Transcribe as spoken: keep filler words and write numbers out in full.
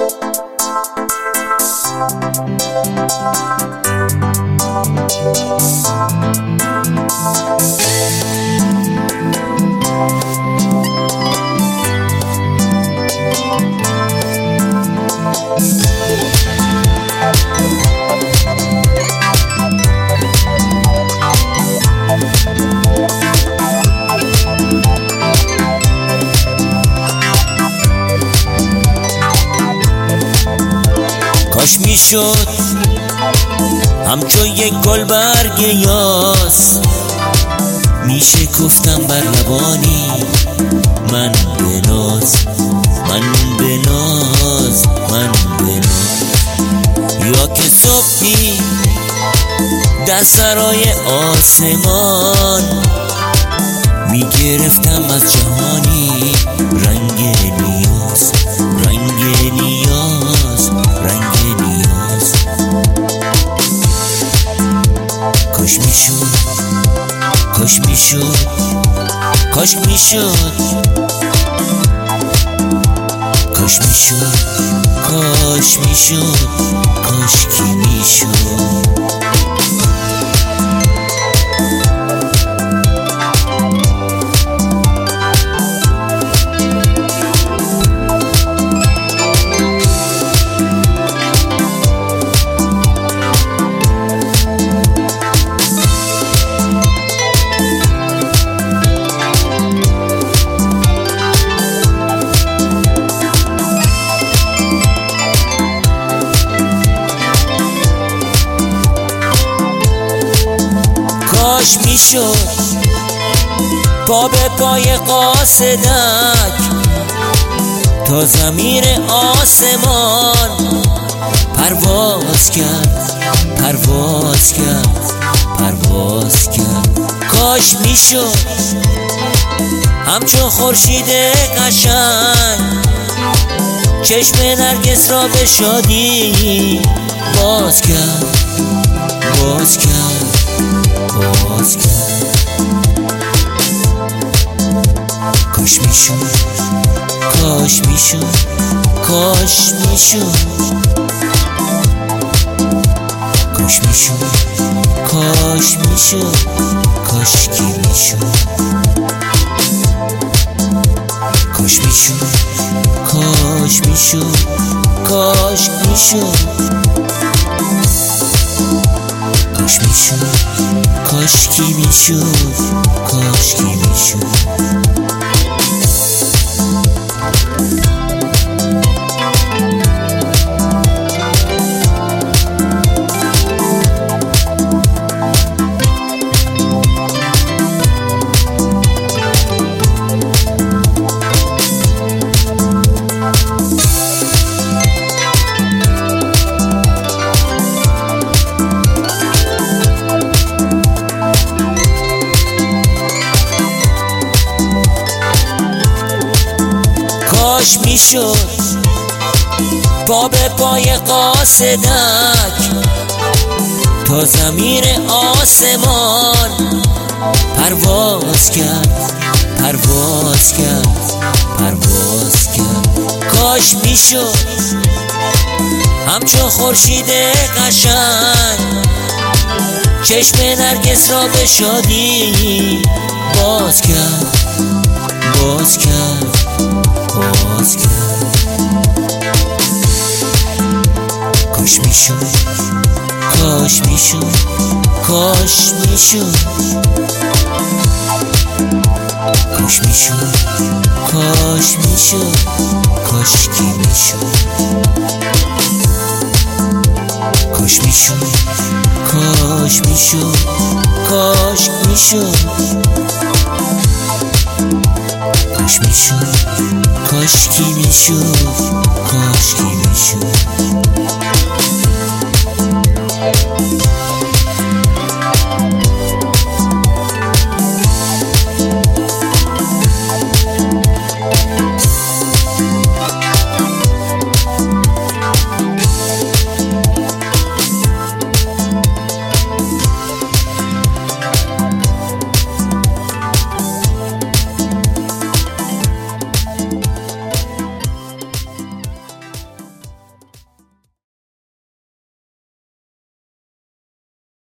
کاش میشد همچون یک گل برگ یاس میشه گفتم بر لبانی من به ناز، من به ناز، من به ناز. یا که صبحی در سرای آسمان میگرفتم از جهانی رنگ نیاز، رنگ نیاز، رنگ نیاز. کاش میشد، کاش میشد، کاش میشد، کاش میشد، کاش میشد، کاش کی میشد. کاش میشد پا به پای قاصدک تا ضمیر آسمان پرواز کرد، پرواز کرد، پرواز کرد. کاش میشد همچون خورشید قشنگ چشم نرگس را به شادی باز کرد، باز کرد، باز کرد. کاش میشد، کاش میشد، کاش میشد، کاش میشد، کاش میشد، کاش کی میشد. کاش میشد، کاش میشد، کاش میشد، کاش میشد، کاش کی میشد، کاش کی میشد. کاش میشد پا به پای قاصدک تا ضمیر آسمان پرواز کرد، پرواز کرد، پرواز کرد. کاش میشد همچون خورشید قشنگ چشم نرگس را به شادی باز کرد، باز کرد، باز کرد. کاش میشد، کاش میشد، کاش میشد، کاش میشد، کاش میشد، کاش کی میشد. کاش میشد، کاش میشد، کاش میشد، کاش میشد، کاش کی میشد، کاش